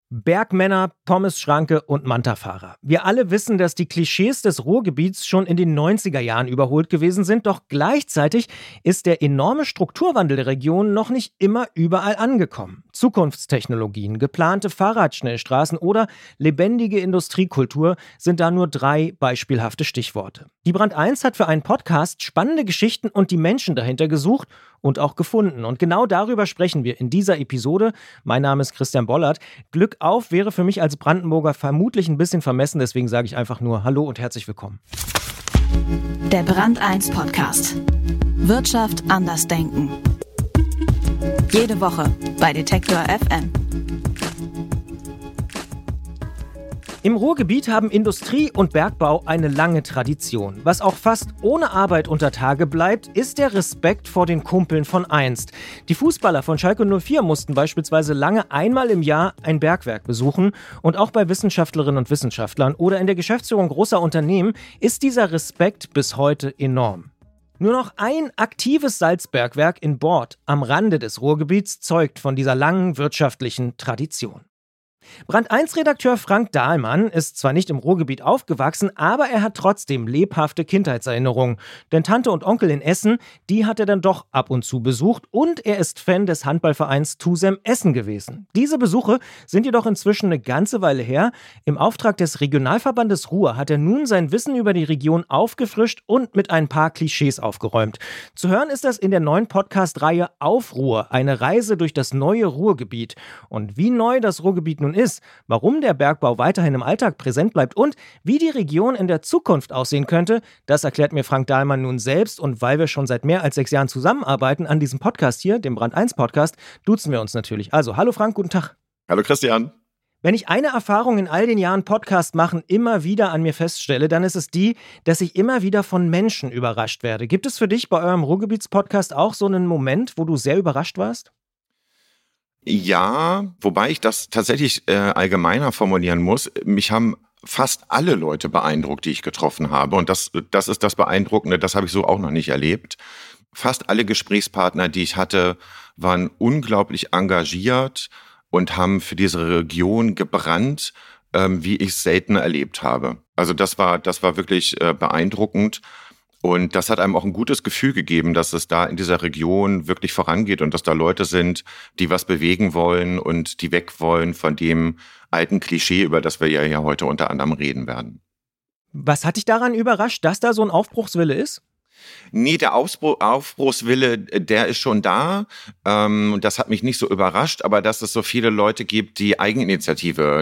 Bergmänner, Pommesschranke und Mantafahrer. Wir alle wissen, dass die Klischees des Ruhrgebiets schon in den 90er Jahren überholt gewesen sind, doch gleichzeitig ist der enorme Strukturwandel der Region noch nicht immer überall angekommen. Zukunftstechnologien, geplante Fahrradschnellstraßen oder lebendige Industriekultur sind da nur 3 beispielhafte Stichworte. Die Brand 1 hat für einen Podcast spannende Geschichten und die Menschen dahinter gesucht und auch gefunden. Und genau darüber sprechen wir in dieser Episode. Mein Name ist Christian Bollert. Glück auf wäre für mich als Brandenburger vermutlich ein bisschen vermessen, deswegen sage ich einfach nur Hallo und herzlich willkommen. Der Brand 1 Podcast. Wirtschaft anders denken. Jede Woche bei Detektor FM. Im Ruhrgebiet haben Industrie und Bergbau eine lange Tradition. Was auch fast ohne Arbeit unter Tage bleibt, ist der Respekt vor den Kumpeln von einst. Die Fußballer von Schalke 04 mussten beispielsweise lange einmal im Jahr ein Bergwerk besuchen. Und auch bei Wissenschaftlerinnen und Wissenschaftlern oder in der Geschäftsführung großer Unternehmen ist dieser Respekt bis heute enorm. Nur noch ein aktives Salzbergwerk in Bord am Rande des Ruhrgebiets zeugt von dieser langen wirtschaftlichen Tradition. Brand 1-Redakteur Frank Dahlmann ist zwar nicht im Ruhrgebiet aufgewachsen, aber er hat trotzdem lebhafte Kindheitserinnerungen. Denn Tante und Onkel in Essen, die hat er dann doch ab und zu besucht und er ist Fan des Handballvereins TuSem Essen gewesen. Diese Besuche sind jedoch inzwischen eine ganze Weile her. Im Auftrag des Regionalverbandes Ruhr hat er nun sein Wissen über die Region aufgefrischt und mit ein paar Klischees aufgeräumt. Zu hören ist das in der neuen Podcast-Reihe Auf Ruhr, eine Reise durch das neue Ruhrgebiet. Und wie neu das Ruhrgebiet nun ist, warum der Bergbau weiterhin im Alltag präsent bleibt und wie die Region in der Zukunft aussehen könnte, das erklärt mir Frank Dahlmann nun selbst. Und weil wir schon seit mehr als 6 Jahren zusammenarbeiten an diesem Podcast hier, dem Brand 1 Podcast, duzen wir uns natürlich. Also, hallo Frank, guten Tag. Hallo Christian. Wenn ich eine Erfahrung in all den Jahren Podcast machen immer wieder an mir feststelle, dann ist es die, dass ich immer wieder von Menschen überrascht werde. Gibt es für dich bei eurem Ruhrgebiets-Podcast auch so einen Moment, wo du sehr überrascht warst? Ja, wobei ich das tatsächlich allgemeiner formulieren muss. Mich haben fast alle Leute beeindruckt, die ich getroffen habe. Und das ist das Beeindruckende, das habe ich so auch noch nicht erlebt. Fast alle Gesprächspartner, die ich hatte, waren unglaublich engagiert und haben für diese Region gebrannt, wie ich es selten erlebt habe. Also das war wirklich beeindruckend. Und das hat einem auch ein gutes Gefühl gegeben, dass es da in dieser Region wirklich vorangeht und dass da Leute sind, die was bewegen wollen und die weg wollen von dem alten Klischee, über das wir ja heute unter anderem reden werden. Was hat dich daran überrascht, dass da so ein Aufbruchswille ist? Nee, der Aufbruchswille, der ist schon da. Das hat mich nicht so überrascht, aber dass es so viele Leute gibt, die Eigeninitiative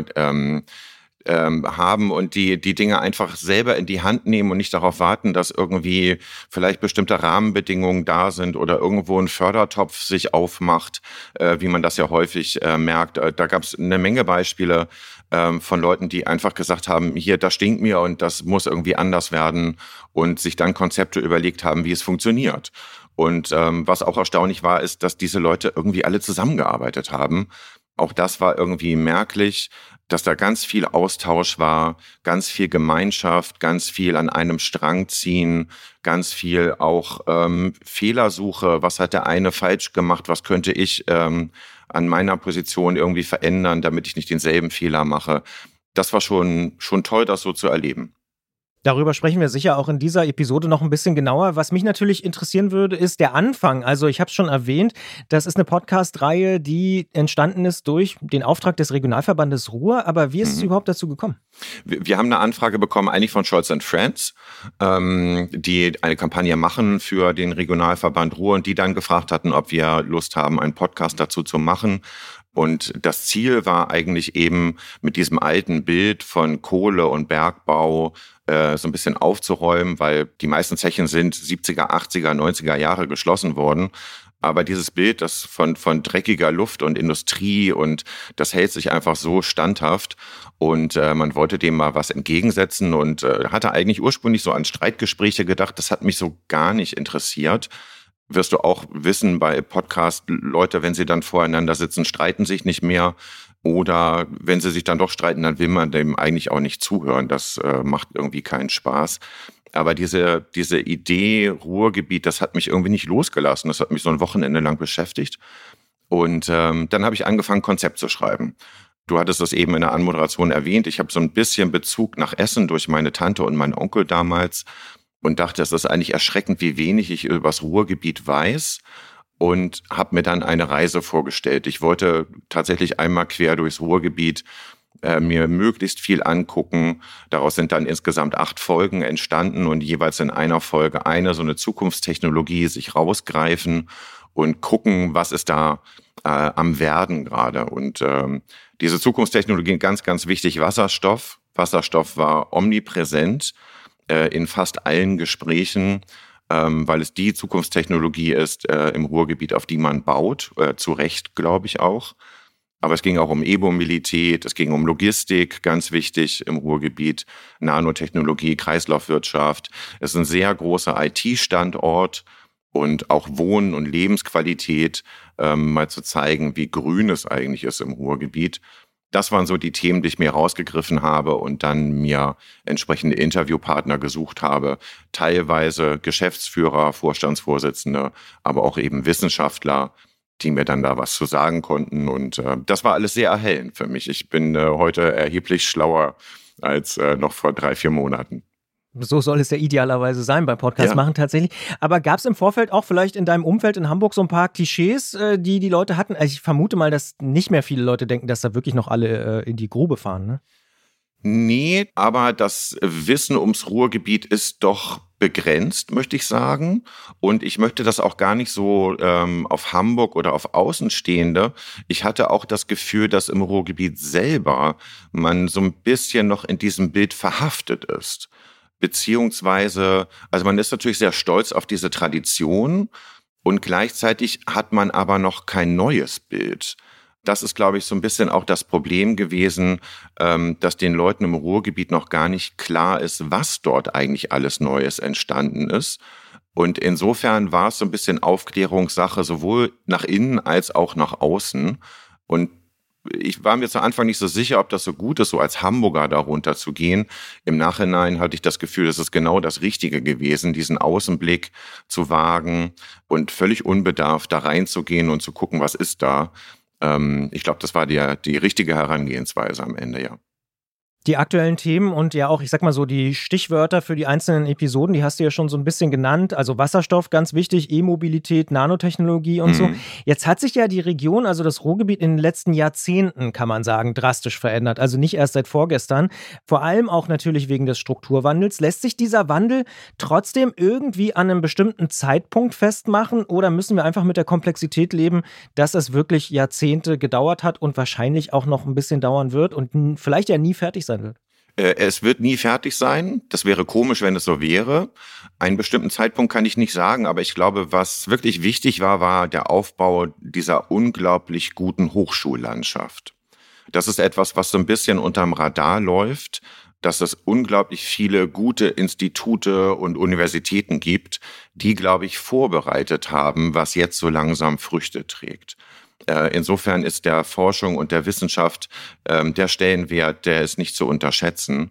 haben und die Dinge einfach selber in die Hand nehmen und nicht darauf warten, dass irgendwie vielleicht bestimmte Rahmenbedingungen da sind oder irgendwo ein Fördertopf sich aufmacht, wie man das ja häufig merkt. Da gab es eine Menge Beispiele von Leuten, die einfach gesagt haben, hier, das stinkt mir und das muss irgendwie anders werden und sich dann Konzepte überlegt haben, wie es funktioniert. Und was auch erstaunlich war, ist, dass diese Leute irgendwie alle zusammengearbeitet haben. Auch das war irgendwie merklich, dass da ganz viel Austausch war, ganz viel Gemeinschaft, ganz viel an einem Strang ziehen, ganz viel auch Fehlersuche. Was hat der eine falsch gemacht? Was könnte ich an meiner Position irgendwie verändern, damit ich nicht denselben Fehler mache? Das war schon toll, das so zu erleben. Darüber sprechen wir sicher auch in dieser Episode noch ein bisschen genauer. Was mich natürlich interessieren würde, ist der Anfang. Also ich habe es schon erwähnt, das ist eine Podcast-Reihe, die entstanden ist durch den Auftrag des Regionalverbandes Ruhr. Aber wie ist es überhaupt dazu gekommen? Wir haben eine Anfrage bekommen, eigentlich von Scholz & Friends, die eine Kampagne machen für den Regionalverband Ruhr und die dann gefragt hatten, ob wir Lust haben, einen Podcast dazu zu machen. Und das Ziel war eigentlich eben mit diesem alten Bild von Kohle und Bergbau so ein bisschen aufzuräumen, weil die meisten Zechen sind 70er, 80er, 90er Jahre geschlossen worden. Aber dieses Bild, das von dreckiger Luft und Industrie und das hält sich einfach so standhaft. Und man wollte dem mal was entgegensetzen und hatte eigentlich ursprünglich so an Streitgespräche gedacht. Das hat mich so gar nicht interessiert. Wirst du auch wissen, bei Podcast, Leute, wenn sie dann voreinander sitzen, streiten sich nicht mehr. Oder wenn sie sich dann doch streiten, dann will man dem eigentlich auch nicht zuhören. Das macht irgendwie keinen Spaß. Aber diese Idee Ruhrgebiet, das hat mich irgendwie nicht losgelassen. Das hat mich so ein Wochenende lang beschäftigt. Und dann habe ich angefangen, Konzept zu schreiben. Du hattest es eben in der Anmoderation erwähnt. Ich habe so ein bisschen Bezug nach Essen durch meine Tante und meinen Onkel damals und dachte, es ist eigentlich erschreckend, wie wenig ich über das Ruhrgebiet weiß, und habe mir dann eine Reise vorgestellt. Ich wollte tatsächlich einmal quer durchs Ruhrgebiet mir möglichst viel angucken. Daraus sind dann insgesamt 8 Folgen entstanden und jeweils in einer Folge so eine Zukunftstechnologie sich rausgreifen und gucken, was ist da am Werden gerade. Und diese Zukunftstechnologien, ganz, ganz wichtig, Wasserstoff. Wasserstoff war omnipräsent in fast allen Gesprächen, weil es die Zukunftstechnologie ist im Ruhrgebiet, auf die man baut, zu Recht, glaube ich auch. Aber es ging auch um E-Mobilität, es ging um Logistik, ganz wichtig im Ruhrgebiet, Nanotechnologie, Kreislaufwirtschaft. Es ist ein sehr großer IT-Standort und auch Wohnen und Lebensqualität, mal zu zeigen, wie grün es eigentlich ist im Ruhrgebiet. Das waren so die Themen, die ich mir rausgegriffen habe und dann mir entsprechende Interviewpartner gesucht habe. Teilweise Geschäftsführer, Vorstandsvorsitzende, aber auch eben Wissenschaftler, die mir dann da was zu sagen konnten. Und das war alles sehr erhellend für mich. Ich bin heute erheblich schlauer als noch vor 3-4 Monaten. So soll es ja idealerweise sein beim Podcast machen tatsächlich. Aber gab es im Vorfeld auch vielleicht in deinem Umfeld in Hamburg so ein paar Klischees, die die Leute hatten? Also ich vermute mal, dass nicht mehr viele Leute denken, dass da wirklich noch alle in die Grube fahren, ne? Nee, aber das Wissen ums Ruhrgebiet ist doch begrenzt, möchte ich sagen. Und ich möchte das auch gar nicht so auf Hamburg oder auf Außenstehende. Ich hatte auch das Gefühl, dass im Ruhrgebiet selber man so ein bisschen noch in diesem Bild verhaftet ist. Beziehungsweise, also man ist natürlich sehr stolz auf diese Tradition und gleichzeitig hat man aber noch kein neues Bild. Das ist, glaube ich, so ein bisschen auch das Problem gewesen, dass den Leuten im Ruhrgebiet noch gar nicht klar ist, was dort eigentlich alles Neues entstanden ist. Und insofern war es so ein bisschen Aufklärungssache, sowohl nach innen als auch nach außen. Und ich war mir zu Anfang nicht so sicher, ob das so gut ist, so als Hamburger darunter zu gehen. Im Nachhinein hatte ich das Gefühl, es ist genau das Richtige gewesen, diesen Außenblick zu wagen und völlig unbedarft da reinzugehen und zu gucken, was ist da. Ich glaube, das war die richtige Herangehensweise am Ende, ja. Die aktuellen Themen und ja auch, ich sag mal so, die Stichwörter für die einzelnen Episoden, die hast du ja schon so ein bisschen genannt. Also Wasserstoff, ganz wichtig, E-Mobilität, Nanotechnologie und so. Jetzt hat sich ja die Region, also das Ruhrgebiet in den letzten Jahrzehnten, kann man sagen, drastisch verändert. Also nicht erst seit vorgestern. Vor allem auch natürlich wegen des Strukturwandels. Lässt sich dieser Wandel trotzdem irgendwie an einem bestimmten Zeitpunkt festmachen oder müssen wir einfach mit der Komplexität leben, dass es wirklich Jahrzehnte gedauert hat und wahrscheinlich auch noch ein bisschen dauern wird und vielleicht ja nie fertig sein wird? Es wird nie fertig sein. Das wäre komisch, wenn es so wäre. Einen bestimmten Zeitpunkt kann ich nicht sagen, aber ich glaube, was wirklich wichtig war der Aufbau dieser unglaublich guten Hochschullandschaft. Das ist etwas, was so ein bisschen unterm Radar läuft, dass es unglaublich viele gute Institute und Universitäten gibt, die, glaube ich, vorbereitet haben, was jetzt so langsam Früchte trägt. Insofern ist der Forschung und der Wissenschaft der Stellenwert, der ist nicht zu unterschätzen.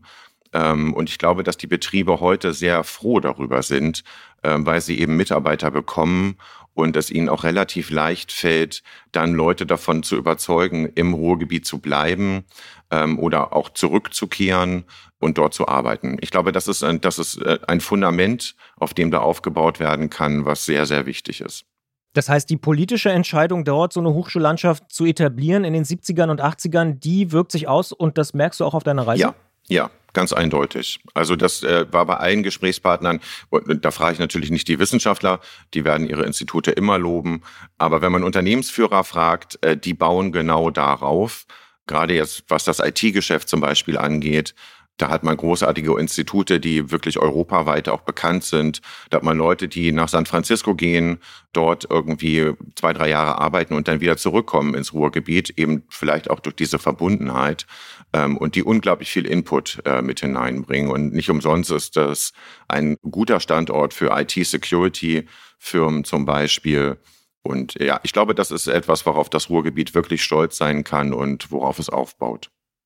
Und ich glaube, dass die Betriebe heute sehr froh darüber sind, weil sie eben Mitarbeiter bekommen und es ihnen auch relativ leicht fällt, dann Leute davon zu überzeugen, im Ruhrgebiet zu bleiben oder auch zurückzukehren und dort zu arbeiten. Ich glaube, das ist ein Fundament, auf dem da aufgebaut werden kann, was sehr, sehr wichtig ist. Das heißt, die politische Entscheidung, dort so eine Hochschullandschaft zu etablieren in den 70ern und 80ern, die wirkt sich aus und das merkst du auch auf deiner Reise? Ja, ganz eindeutig. Also das war bei allen Gesprächspartnern, und da frage ich natürlich nicht die Wissenschaftler, die werden ihre Institute immer loben, aber wenn man Unternehmensführer fragt, die bauen genau darauf, gerade jetzt was das IT-Geschäft zum Beispiel angeht. Da hat man großartige Institute, die wirklich europaweit auch bekannt sind. Da hat man Leute, die nach San Francisco gehen, dort irgendwie 2-3 Jahre arbeiten und dann wieder zurückkommen ins Ruhrgebiet, eben vielleicht auch durch diese Verbundenheit und die unglaublich viel Input mit hineinbringen. Und nicht umsonst ist das ein guter Standort für IT-Security-Firmen zum Beispiel. Und ja, ich glaube, das ist etwas, worauf das Ruhrgebiet wirklich stolz sein kann und worauf es aufbaut.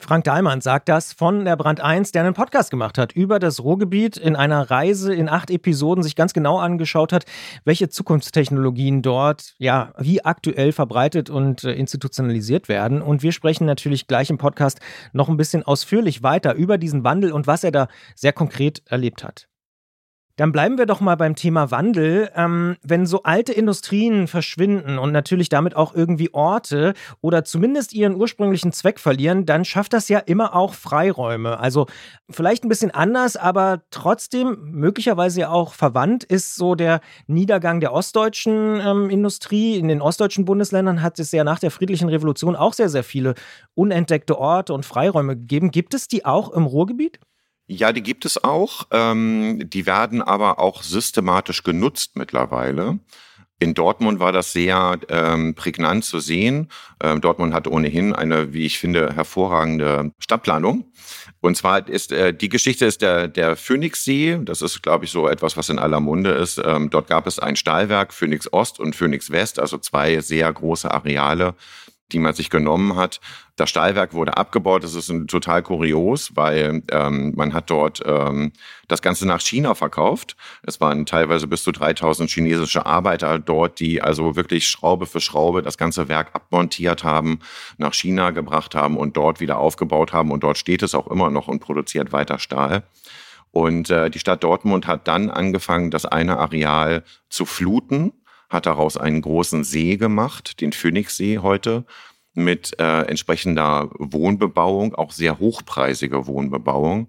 Frank Dahlmann sagt das von der Brand 1, der einen Podcast gemacht hat über das Ruhrgebiet, in einer Reise in 8 Episoden sich ganz genau angeschaut hat, welche Zukunftstechnologien dort wie aktuell verbreitet und institutionalisiert werden. Und wir sprechen natürlich gleich im Podcast noch ein bisschen ausführlich weiter über diesen Wandel und was er da sehr konkret erlebt hat. Dann bleiben wir doch mal beim Thema Wandel. Wenn so alte Industrien verschwinden und natürlich damit auch irgendwie Orte oder zumindest ihren ursprünglichen Zweck verlieren, dann schafft das ja immer auch Freiräume. Also vielleicht ein bisschen anders, aber trotzdem möglicherweise ja auch verwandt ist so der Niedergang der ostdeutschen Industrie. In den ostdeutschen Bundesländern hat es ja nach der Friedlichen Revolution auch sehr, sehr viele unentdeckte Orte und Freiräume gegeben. Gibt es die auch im Ruhrgebiet? Ja, die gibt es auch. Die werden aber auch systematisch genutzt mittlerweile. In Dortmund war das sehr prägnant zu sehen. Dortmund hat ohnehin eine, wie ich finde, hervorragende Stadtplanung. Und zwar ist die Geschichte ist der Phoenixsee. Das ist, glaube ich, so etwas, was in aller Munde ist. Dort gab es ein Stahlwerk, Phoenix Ost und Phoenix West, also 2 sehr große Areale, die man sich genommen hat. Das Stahlwerk wurde abgebaut. Das ist total kurios, weil man hat dort das Ganze nach China verkauft. Es waren teilweise bis zu 3000 chinesische Arbeiter dort, die also wirklich Schraube für Schraube das ganze Werk abmontiert haben, nach China gebracht haben und dort wieder aufgebaut haben. Und dort steht es auch immer noch und produziert weiter Stahl. Und die Stadt Dortmund hat dann angefangen, das eine Areal zu fluten, hat daraus einen großen See gemacht, den Phoenixsee heute, mit entsprechender Wohnbebauung, auch sehr hochpreisige Wohnbebauung,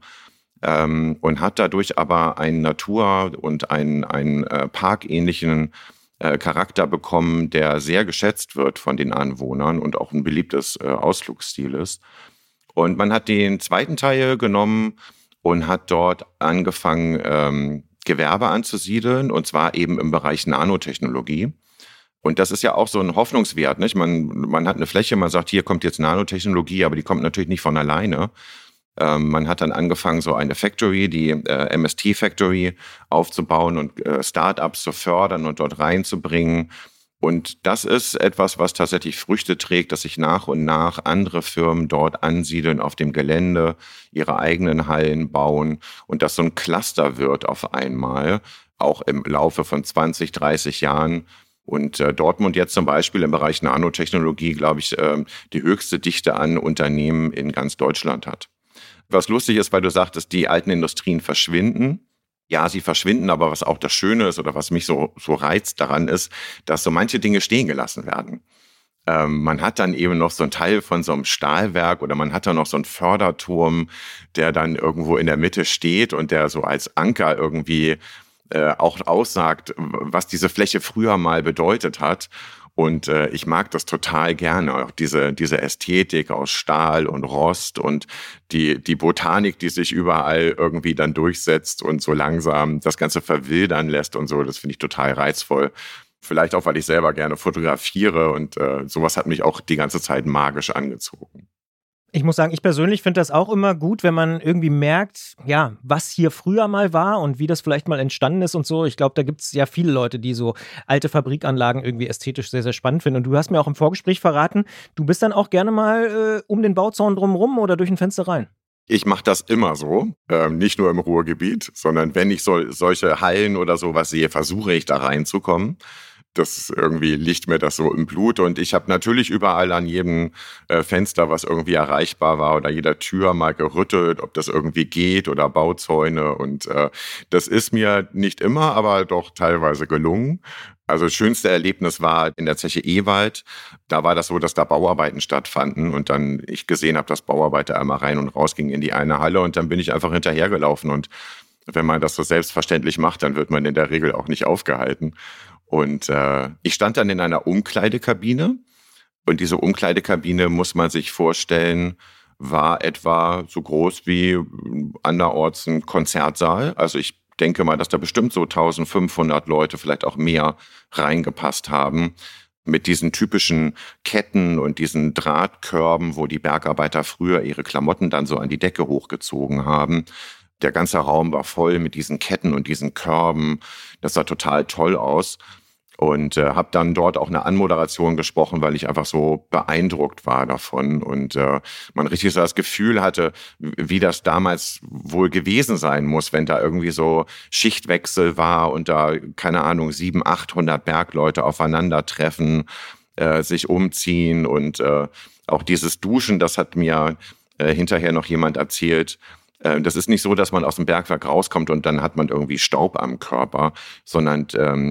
und hat dadurch aber einen Natur- und einen parkähnlichen Charakter bekommen, der sehr geschätzt wird von den Anwohnern und auch ein beliebtes Ausflugsziel ist. Und man hat den zweiten Teil genommen und hat dort angefangen, Gewerbe anzusiedeln, und zwar eben im Bereich Nanotechnologie. Und das ist ja auch so ein Hoffnungswert, nicht? Man hat eine Fläche, man sagt, hier kommt jetzt Nanotechnologie, aber die kommt natürlich nicht von alleine. Man hat dann angefangen, so eine Factory, die MST Factory, aufzubauen und Startups zu fördern und dort reinzubringen. Und das ist etwas, was tatsächlich Früchte trägt, dass sich nach und nach andere Firmen dort ansiedeln auf dem Gelände, ihre eigenen Hallen bauen und das so ein Cluster wird auf einmal, auch im Laufe von 20, 30 Jahren. Und Dortmund jetzt zum Beispiel im Bereich Nanotechnologie, glaube ich, die höchste Dichte an Unternehmen in ganz Deutschland hat. Was lustig ist, weil du sagtest, die alten Industrien verschwinden. Ja, sie verschwinden, aber was auch das Schöne ist oder was mich so reizt daran ist, dass so manche Dinge stehen gelassen werden. Man hat dann eben noch so einen Teil von so einem Stahlwerk oder man hat dann noch so einen Förderturm, der dann irgendwo in der Mitte steht und der so als Anker irgendwie auch aussagt, was diese Fläche früher mal bedeutet hat. Und ich mag das total gerne, auch diese Ästhetik aus Stahl und Rost und die Botanik, die sich überall irgendwie dann durchsetzt und so langsam das Ganze verwildern lässt und so. Das finde ich total reizvoll. Vielleicht auch, weil ich selber gerne fotografiere und sowas hat mich auch die ganze Zeit magisch angezogen. Ich muss sagen, ich persönlich finde das auch immer gut, wenn man irgendwie merkt, ja, was hier früher mal war und wie das vielleicht mal entstanden ist und so. Ich glaube, da gibt es ja viele Leute, die so alte Fabrikanlagen irgendwie ästhetisch sehr, sehr spannend finden. Und du hast mir auch im Vorgespräch verraten, du bist dann auch gerne mal um den Bauzaun drumherum oder durch ein Fenster rein. Ich mache das immer so, nicht nur im Ruhrgebiet, sondern wenn ich solche Hallen oder sowas sehe, versuche ich da reinzukommen. Das irgendwie liegt mir das so im Blut und ich habe natürlich überall an jedem Fenster, was irgendwie erreichbar war oder jeder Tür mal gerüttelt, ob das irgendwie geht oder Bauzäune und das ist mir nicht immer, aber doch teilweise gelungen. Also das schönste Erlebnis war in der Zeche Ewald. Da war das so, dass da Bauarbeiten stattfanden und dann ich gesehen habe, dass Bauarbeiter einmal rein und raus gingen in die eine Halle und dann bin ich einfach hinterhergelaufen und wenn man das so selbstverständlich macht, dann wird man in der Regel auch nicht aufgehalten. Und ich stand dann in einer Umkleidekabine und diese Umkleidekabine, muss man sich vorstellen, war etwa so groß wie anderorts ein Konzertsaal. Also ich denke mal, dass da bestimmt so 1500 Leute, vielleicht auch mehr, reingepasst haben. Mit diesen typischen Ketten und diesen Drahtkörben, wo die Bergarbeiter früher ihre Klamotten dann so an die Decke hochgezogen haben. Der ganze Raum war voll mit diesen Ketten und diesen Körben. Das sah total toll aus. Und habe dann dort auch eine Anmoderation gesprochen, weil ich einfach so beeindruckt war davon und man richtig so das Gefühl hatte, wie das damals wohl gewesen sein muss, wenn da irgendwie so Schichtwechsel war und da, keine Ahnung, 700, 800 Bergleute aufeinandertreffen, sich umziehen und auch dieses Duschen, das hat mir hinterher noch jemand erzählt. Das ist nicht so, dass man aus dem Bergwerk rauskommt und dann hat man irgendwie Staub am Körper, sondern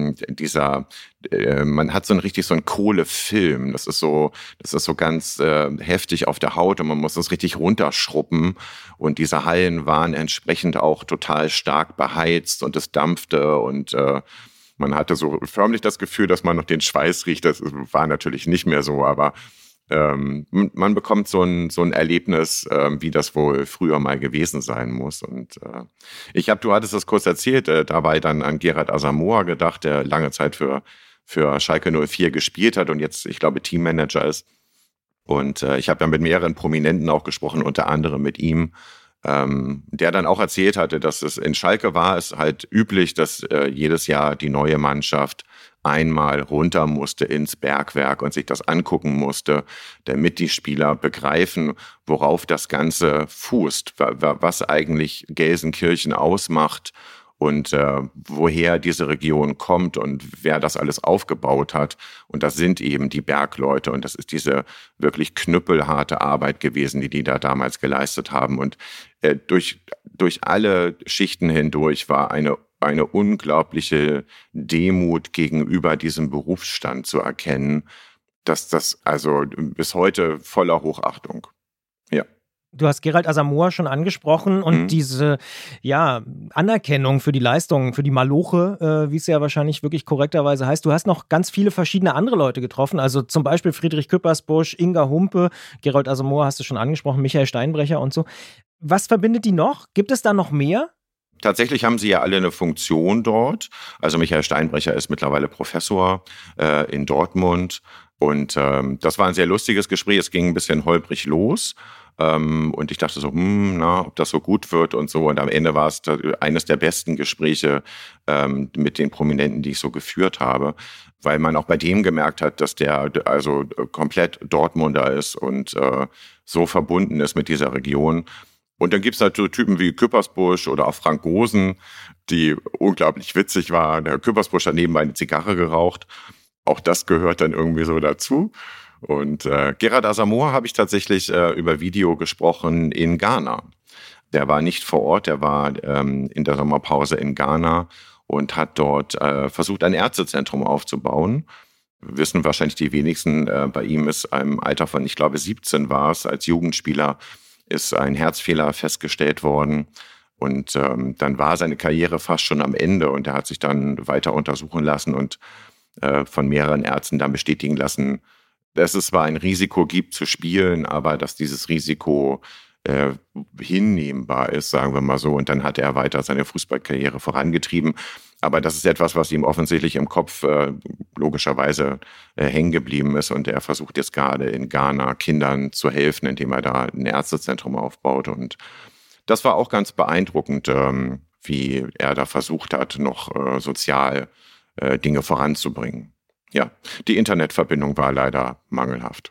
man hat so einen Kohlefilm. Das ist so ganz heftig auf der Haut und man muss das richtig runterschruppen. Und diese Hallen waren entsprechend auch total stark beheizt und es dampfte und man hatte so förmlich das Gefühl, dass man noch den Schweiß riecht. Das war natürlich nicht mehr so, aber man bekommt so ein Erlebnis, wie das wohl früher mal gewesen sein muss. Und du hattest das kurz erzählt, dabei dann an Gerard Asamoah gedacht, der lange Zeit für Schalke 04 gespielt hat und jetzt, ich glaube, Teammanager ist. Und ich habe dann mit mehreren Prominenten auch gesprochen, unter anderem mit ihm, der dann auch erzählt hatte, dass es in Schalke war es halt üblich, dass jedes Jahr die neue Mannschaft einmal runter musste ins Bergwerk und sich das angucken musste, damit die Spieler begreifen, worauf das Ganze fußt, was eigentlich Gelsenkirchen ausmacht und woher diese Region kommt und wer das alles aufgebaut hat. Und das sind eben die Bergleute und das ist diese wirklich knüppelharte Arbeit gewesen, die da damals geleistet haben. Und durch alle Schichten hindurch war eine unglaubliche Demut gegenüber diesem Berufsstand zu erkennen, dass das also bis heute voller Hochachtung. Ja. Du hast Gerard Asamoah schon angesprochen und diese Anerkennung für die Leistungen, für die Maloche, wie es ja wahrscheinlich wirklich korrekterweise heißt. Du hast noch ganz viele verschiedene andere Leute getroffen, also zum Beispiel Friedrich Küppersbusch, Inga Humpe, Gerard Asamoah hast du schon angesprochen, Michael Steinbrecher und so. Was verbindet die noch? Gibt es da noch mehr? Tatsächlich haben sie ja alle eine Funktion dort. Also Michael Steinbrecher ist mittlerweile Professor in Dortmund. Und das war ein sehr lustiges Gespräch. Es ging ein bisschen holprig los. Und ich dachte so, ob das so gut wird und so. Und am Ende war es eines der besten Gespräche mit den Prominenten, die ich so geführt habe. Weil man auch bei dem gemerkt hat, dass der also komplett Dortmunder ist und so verbunden ist mit dieser Region. Und dann gibt es halt so Typen wie Küppersbusch oder auch Frank Gosen, die unglaublich witzig waren. Der Küppersbusch hat nebenbei eine Zigarre geraucht. Auch das gehört dann irgendwie so dazu. Und Gerard Asamoah habe ich tatsächlich über Video gesprochen in Ghana. Der war nicht vor Ort, der war in der Sommerpause in Ghana und hat dort versucht, ein Ärztezentrum aufzubauen. Wissen wahrscheinlich die wenigsten, bei ihm ist im Alter von, ich glaube 17 war es, als Jugendspieler, ist ein Herzfehler festgestellt worden und dann war seine Karriere fast schon am Ende und er hat sich dann weiter untersuchen lassen und von mehreren Ärzten dann bestätigen lassen, dass es zwar ein Risiko gibt zu spielen, aber dass dieses Risiko hinnehmbar ist, sagen wir mal so. Und dann hat er weiter seine Fußballkarriere vorangetrieben. Aber das ist etwas, was ihm offensichtlich im Kopf logischerweise hängen geblieben ist. Und er versucht jetzt gerade in Ghana Kindern zu helfen, indem er da ein Ärztezentrum aufbaut. Und das war auch ganz beeindruckend, wie er da versucht hat, noch sozial Dinge voranzubringen. Ja, die Internetverbindung war leider mangelhaft.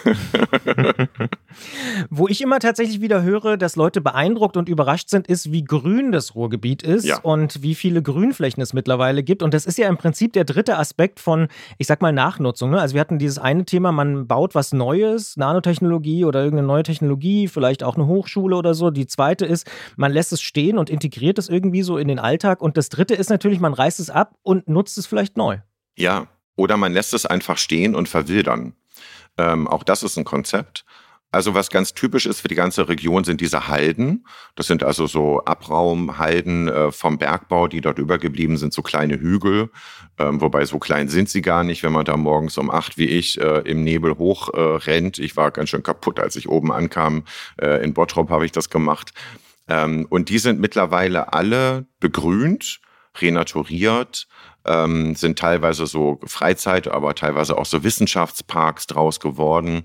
Wo ich immer tatsächlich wieder höre, dass Leute beeindruckt und überrascht sind, ist, wie grün das Ruhrgebiet ist und wie viele Grünflächen es mittlerweile gibt. Und das ist ja im Prinzip der dritte Aspekt von, ich sag mal, Nachnutzung. Ne? Also wir hatten dieses eine Thema, man baut was Neues, Nanotechnologie oder irgendeine neue Technologie, vielleicht auch eine Hochschule oder so. Die zweite ist, man lässt es stehen und integriert es irgendwie so in den Alltag. Und das dritte ist natürlich, man reißt es ab und nutzt es vielleicht neu. Ja, oder man lässt es einfach stehen und verwildern. Auch das ist ein Konzept. Also was ganz typisch ist für die ganze Region sind diese Halden. Das sind also so Abraumhalden vom Bergbau, die dort übergeblieben sind, so kleine Hügel. Wobei so klein sind sie gar nicht, wenn man da morgens um 8 wie ich im Nebel hoch rennt. Ich war ganz schön kaputt, als ich oben ankam. In Bottrop habe ich das gemacht. Und die sind mittlerweile alle begrünt, renaturiert, sind teilweise so Freizeit, aber teilweise auch so Wissenschaftsparks draus geworden.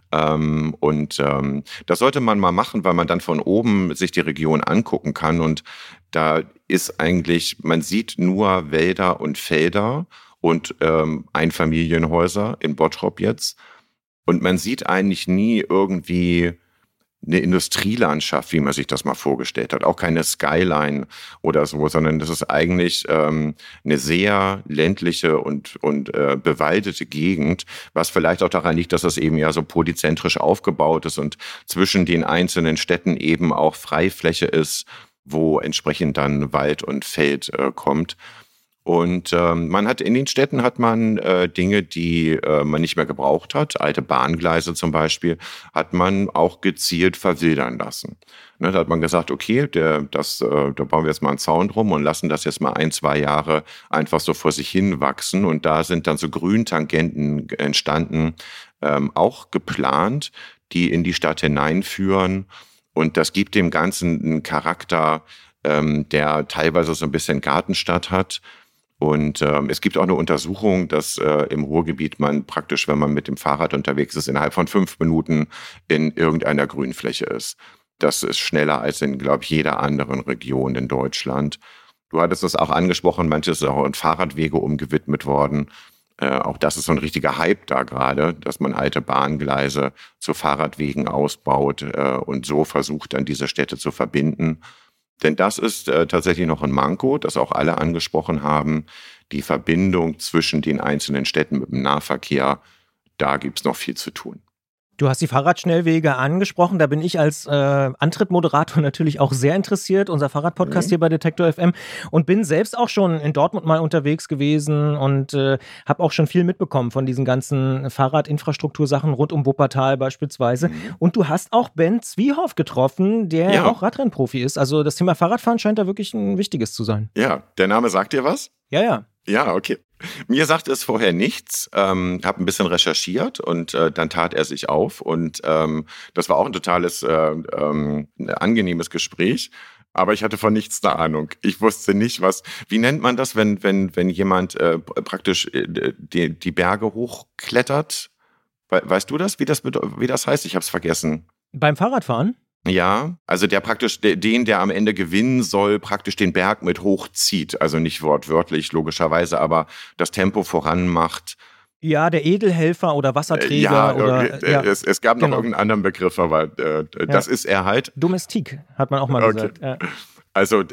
Das sollte man mal machen, weil man dann von oben sich die Region angucken kann. Und da ist eigentlich, man sieht nur Wälder und Felder und Einfamilienhäuser in Bottrop jetzt. Und man sieht eigentlich nie irgendwie eine Industrielandschaft, wie man sich das mal vorgestellt hat. Auch keine Skyline oder so, sondern das ist eigentlich eine sehr ländliche und bewaldete Gegend, was vielleicht auch daran liegt, dass das eben ja so polyzentrisch aufgebaut ist und zwischen den einzelnen Städten eben auch Freifläche ist, wo entsprechend dann Wald und Feld kommt. Und man hat in den Städten Dinge, die man nicht mehr gebraucht hat. Alte Bahngleise zum Beispiel hat man auch gezielt verwildern lassen. Ne, da hat man gesagt, okay, da bauen wir jetzt mal einen Zaun drum und lassen das jetzt mal 1-2 Jahre einfach so vor sich hin wachsen. Und da sind dann so Grüntangenten entstanden, auch geplant, die in die Stadt hineinführen. Und das gibt dem Ganzen einen Charakter, der teilweise so ein bisschen Gartenstadt hat. Und es gibt auch eine Untersuchung, dass im Ruhrgebiet man praktisch, wenn man mit dem Fahrrad unterwegs ist, innerhalb von 5 Minuten in irgendeiner Grünfläche ist. Das ist schneller als in, glaube ich, jeder anderen Region in Deutschland. Du hattest es auch angesprochen, manches ist auch in Fahrradwege umgewidmet worden. Auch das ist so ein richtiger Hype da gerade, dass man alte Bahngleise zu Fahrradwegen ausbaut und so versucht, dann diese Städte zu verbinden. Denn das ist tatsächlich noch ein Manko, das auch alle angesprochen haben. Die Verbindung zwischen den einzelnen Städten mit dem Nahverkehr, da gibt es noch viel zu tun. Du hast die Fahrradschnellwege angesprochen, da bin ich als Antrittmoderator natürlich auch sehr interessiert, unser Fahrradpodcast hier bei Detektor FM, und bin selbst auch schon in Dortmund mal unterwegs gewesen und habe auch schon viel mitbekommen von diesen ganzen Fahrradinfrastruktursachen rund um Wuppertal beispielsweise. Und du hast auch Ben Zwiehoff getroffen, der auch Radrennprofi ist. Also das Thema Fahrradfahren scheint da wirklich ein wichtiges zu sein. Ja, der Name sagt dir was? Ja. Ja, okay. Mir sagte es vorher nichts, habe ein bisschen recherchiert und dann tat er sich auf und das war auch ein totales angenehmes Gespräch, aber ich hatte von nichts eine Ahnung. Ich wusste nicht, wie nennt man das, wenn jemand praktisch die Berge hochklettert? Weißt du das, wie das heißt? Ich habe es vergessen. Beim Fahrradfahren? Ja, also der praktisch, der am Ende gewinnen soll, praktisch den Berg mit hochzieht. Also nicht wortwörtlich, logischerweise, aber das Tempo voran macht. Ja, der Edelhelfer oder Wasserträger. Es gab noch irgendeinen anderen Begriff, aber das ist er halt. Domestik, hat man auch mal gesagt. Ja. Also,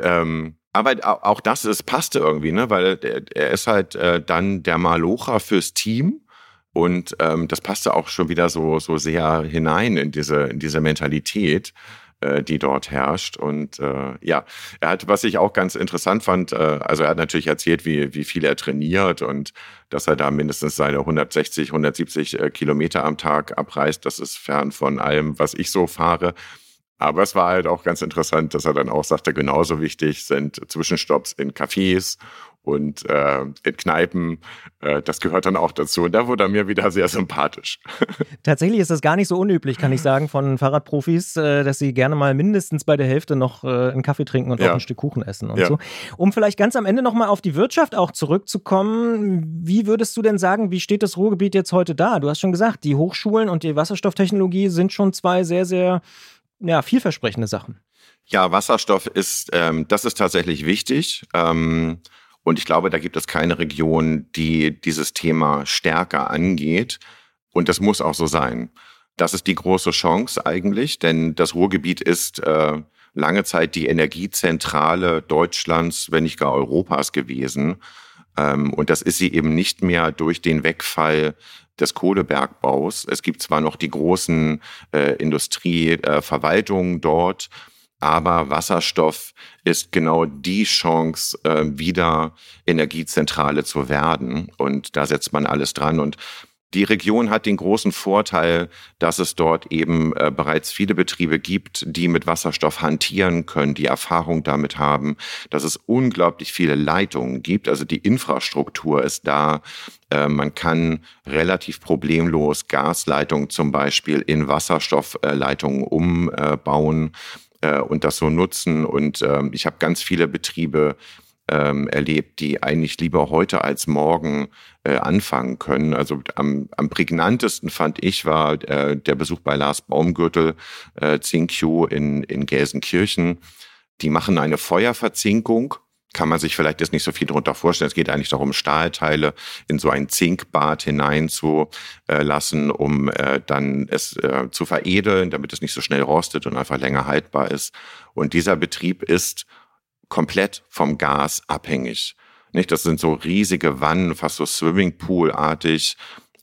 aber auch das passte irgendwie, ne? Weil er ist halt dann der Malocher fürs Team. Und das passte auch schon wieder so sehr hinein in diese Mentalität, die dort herrscht. Und er hat, was ich auch ganz interessant fand, also er hat natürlich erzählt, wie viel er trainiert und dass er da mindestens seine 160, 170 Kilometer am Tag abreißt. Das ist fern von allem, was ich so fahre. Aber es war halt auch ganz interessant, dass er dann auch sagte, genauso wichtig sind Zwischenstopps in Cafés und in Kneipen, das gehört dann auch dazu. Und da wurde er mir wieder sehr sympathisch. Tatsächlich ist das gar nicht so unüblich, kann ich sagen, von Fahrradprofis, dass sie gerne mal mindestens bei der Hälfte noch einen Kaffee trinken und auch ein Stück Kuchen essen und so. Um vielleicht ganz am Ende nochmal auf die Wirtschaft auch zurückzukommen, wie würdest du denn sagen, wie steht das Ruhrgebiet jetzt heute da? Du hast schon gesagt, die Hochschulen und die Wasserstofftechnologie sind schon zwei sehr, sehr vielversprechende Sachen. Ja, Wasserstoff das ist tatsächlich wichtig. Und ich glaube, da gibt es keine Region, die dieses Thema stärker angeht. Und das muss auch so sein. Das ist die große Chance eigentlich, denn das Ruhrgebiet ist lange Zeit die Energiezentrale Deutschlands, wenn nicht gar Europas gewesen. Und das ist sie eben nicht mehr durch den Wegfall des Kohlebergbaus. Es gibt zwar noch die großen Industrieverwaltungen dort, aber Wasserstoff ist genau die Chance, wieder Energiezentrale zu werden. Und da setzt man alles dran. Und die Region hat den großen Vorteil, dass es dort eben bereits viele Betriebe gibt, die mit Wasserstoff hantieren können, die Erfahrung damit haben, dass es unglaublich viele Leitungen gibt. Also die Infrastruktur ist da. Man kann relativ problemlos Gasleitungen zum Beispiel in Wasserstoffleitungen umbauen und das so nutzen. Und ich habe ganz viele Betriebe erlebt, die eigentlich lieber heute als morgen anfangen können. Also am prägnantesten fand ich war der Besuch bei Lars Baumgürtel, Zinkju in Gelsenkirchen. Die machen eine Feuerverzinkung kann man sich vielleicht jetzt nicht so viel darunter vorstellen. Es geht eigentlich darum, Stahlteile in so ein Zinkbad hineinzulassen, um dann es zu veredeln, damit es nicht so schnell rostet und einfach länger haltbar ist. Und dieser Betrieb ist komplett vom Gas abhängig. Nicht? Das sind so riesige Wannen, fast so Swimmingpool-artig,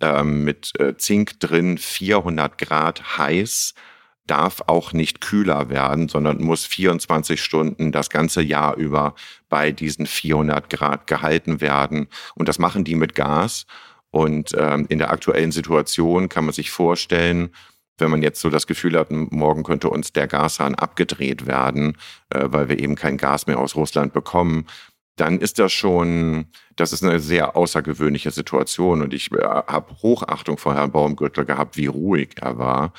mit Zink drin, 400 Grad heiß, darf auch nicht kühler werden, sondern muss 24 Stunden das ganze Jahr über bei diesen 400 Grad gehalten werden. Und das machen die mit Gas. Und in der aktuellen Situation kann man sich vorstellen, wenn man jetzt so das Gefühl hat, morgen könnte uns der Gashahn abgedreht werden, weil wir eben kein Gas mehr aus Russland bekommen, dann ist das ist eine sehr außergewöhnliche Situation. Und ich habe Hochachtung vor Herrn Baumgürtler gehabt, wie ruhig er war.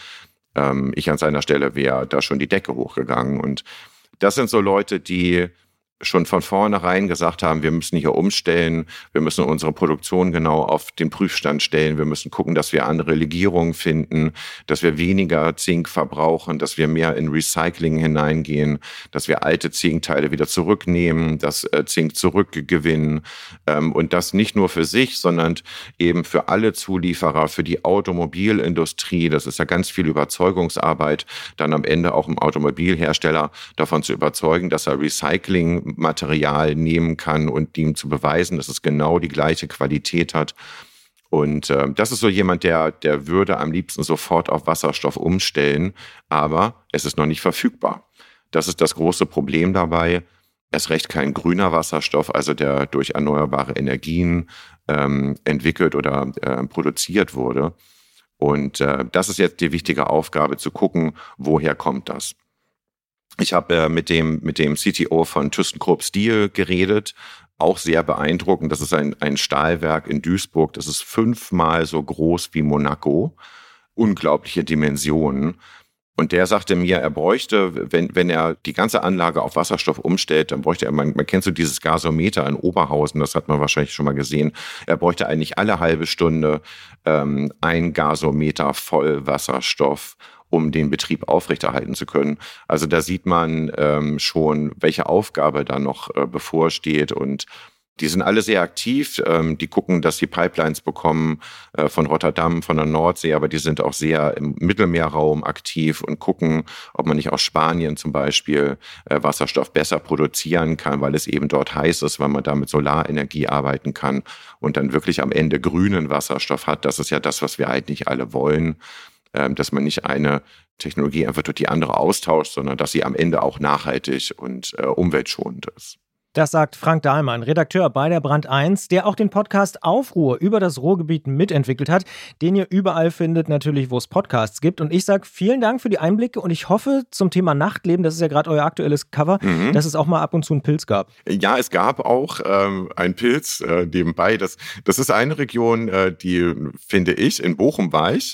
Ich an seiner Stelle wäre da schon die Decke hochgegangen. Und das sind so Leute, die schon von vornherein gesagt haben, wir müssen hier umstellen, wir müssen unsere Produktion genau auf den Prüfstand stellen, wir müssen gucken, dass wir andere Legierungen finden, dass wir weniger Zink verbrauchen, dass wir mehr in Recycling hineingehen, dass wir alte Zinkteile wieder zurücknehmen, das Zink zurückgewinnen und das nicht nur für sich, sondern eben für alle Zulieferer, für die Automobilindustrie. Das ist ja ganz viel Überzeugungsarbeit, dann am Ende auch im Automobilhersteller davon zu überzeugen, dass er Recyclingmaterial nehmen kann und ihm zu beweisen, dass es genau die gleiche Qualität hat. Und das ist so jemand, der würde am liebsten sofort auf Wasserstoff umstellen, aber es ist noch nicht verfügbar. Das ist das große Problem dabei. Erst recht kein grüner Wasserstoff, also der durch erneuerbare Energien entwickelt oder produziert wurde. Und das ist jetzt die wichtige Aufgabe, zu gucken, woher kommt das. Ich habe mit dem CTO von ThyssenKrupp Steel geredet, auch sehr beeindruckend. Das ist ein Stahlwerk in Duisburg, das ist 5-mal so groß wie Monaco. Unglaubliche Dimensionen. Und der sagte mir, er bräuchte, wenn er die ganze Anlage auf Wasserstoff umstellt, dann bräuchte er, man kennt so dieses Gasometer in Oberhausen, das hat man wahrscheinlich schon mal gesehen, er bräuchte eigentlich alle halbe Stunde ein Gasometer voll Wasserstoff, um den Betrieb aufrechterhalten zu können. Also da sieht man schon, welche Aufgabe da noch bevorsteht. Und die sind alle sehr aktiv. Die gucken, dass die Pipelines bekommen von Rotterdam, von der Nordsee, aber die sind auch sehr im Mittelmeerraum aktiv und gucken, ob man nicht aus Spanien zum Beispiel Wasserstoff besser produzieren kann, weil es eben dort heiß ist, weil man da mit Solarenergie arbeiten kann und dann wirklich am Ende grünen Wasserstoff hat. Das ist ja das, was wir eigentlich alle wollen, dass man nicht eine Technologie einfach durch die andere austauscht, sondern dass sie am Ende auch nachhaltig und umweltschonend ist. Das sagt Frank Dahlmann, Redakteur bei der Brand 1, der auch den Podcast Aufruhr über das Ruhrgebiet mitentwickelt hat, den ihr überall findet, natürlich, wo es Podcasts gibt. Und ich sage vielen Dank für die Einblicke und ich hoffe zum Thema Nachtleben, das ist ja gerade euer aktuelles Cover, dass es auch mal ab und zu einen Pilz gab. Ja, es gab auch einen Pilz nebenbei. Das ist eine Region, die, finde ich, in Bochum war ich,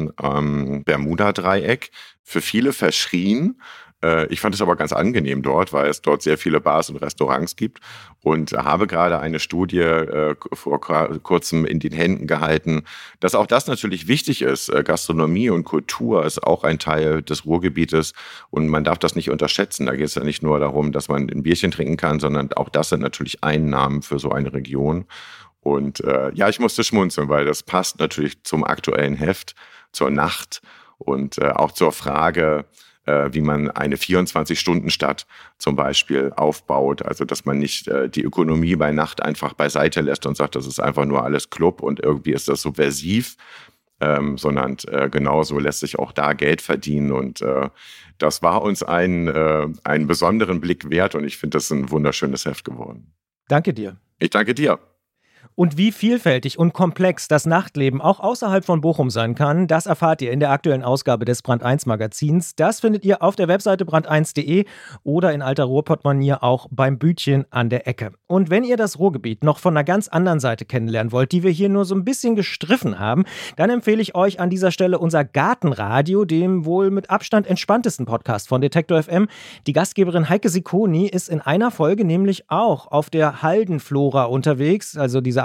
Bermuda-Dreieck, für viele verschrien. Ich fand es aber ganz angenehm dort, weil es dort sehr viele Bars und Restaurants gibt und habe gerade eine Studie vor kurzem in den Händen gehalten, dass auch das natürlich wichtig ist. Gastronomie und Kultur ist auch ein Teil des Ruhrgebietes und man darf das nicht unterschätzen. Da geht es ja nicht nur darum, dass man ein Bierchen trinken kann, sondern auch das sind natürlich Einnahmen für so eine Region. Und ja, ich musste schmunzeln, weil das passt natürlich zum aktuellen Heft, zur Nacht und auch zur Frage, wie man eine 24-Stunden-Stadt zum Beispiel aufbaut. Also dass man nicht die Ökonomie bei Nacht einfach beiseite lässt und sagt, das ist einfach nur alles Club und irgendwie ist das subversiv, sondern genauso lässt sich auch da Geld verdienen. Und das war uns einen besonderen Blick wert und ich finde, das ist ein wunderschönes Heft geworden. Danke dir. Ich danke dir. Und wie vielfältig und komplex das Nachtleben auch außerhalb von Bochum sein kann, das erfahrt ihr in der aktuellen Ausgabe des Brand 1 Magazins. Das findet ihr auf der Webseite brand1.de oder in alter Ruhrpott-Manier auch beim Bütchen an der Ecke. Und wenn ihr das Ruhrgebiet noch von einer ganz anderen Seite kennenlernen wollt, die wir hier nur so ein bisschen gestriffen haben, dann empfehle ich euch an dieser Stelle unser Gartenradio, dem wohl mit Abstand entspanntesten Podcast von Detektor FM. Die Gastgeberin Heike Sicconi ist in einer Folge nämlich auch auf der Haldenflora unterwegs, also diese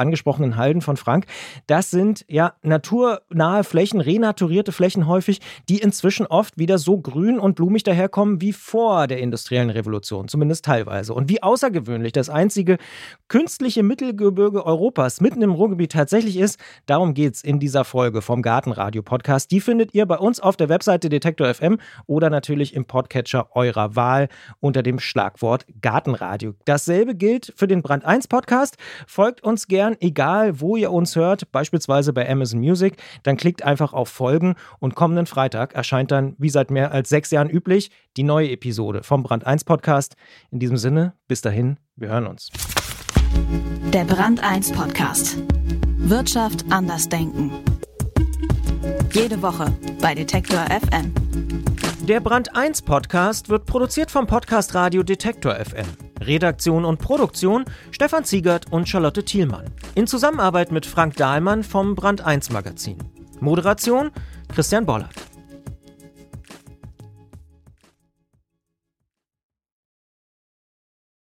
angesprochenen Halden von Frank. Das sind ja naturnahe Flächen, renaturierte Flächen häufig, die inzwischen oft wieder so grün und blumig daherkommen wie vor der industriellen Revolution, zumindest teilweise. Und wie außergewöhnlich das einzige künstliche Mittelgebirge Europas mitten im Ruhrgebiet tatsächlich ist, darum geht's in dieser Folge vom Gartenradio-Podcast. Die findet ihr bei uns auf der Webseite Detektor FM oder natürlich im Podcatcher eurer Wahl unter dem Schlagwort Gartenradio. Dasselbe gilt für den Brand 1 Podcast. Folgt uns gern, egal wo ihr uns hört, beispielsweise bei Amazon Music. Dann klickt einfach auf Folgen und kommenden Freitag erscheint dann, wie seit mehr als 6 Jahren üblich, die neue Episode vom Brand 1 Podcast. In diesem Sinne, bis dahin, wir hören uns. Der Brand 1 Podcast. Wirtschaft anders denken. Jede Woche bei Detektor FM. Der Brand 1 Podcast wird produziert vom Podcast Radio Detektor FM. Redaktion und Produktion Stefan Ziegert und Charlotte Thielmann. In Zusammenarbeit mit Frank Dahlmann vom Brand 1 Magazin. Moderation Christian Bollert.